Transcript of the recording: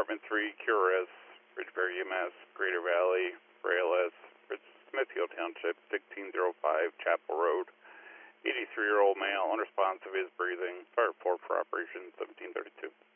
Department 3, QRS, Ridgeberry EMS, Greater Valley, RALS, Smithfield Township, 1605, Chapel Road. 83-year-old male, unresponsive, is breathing. Fire report for Operation 1732.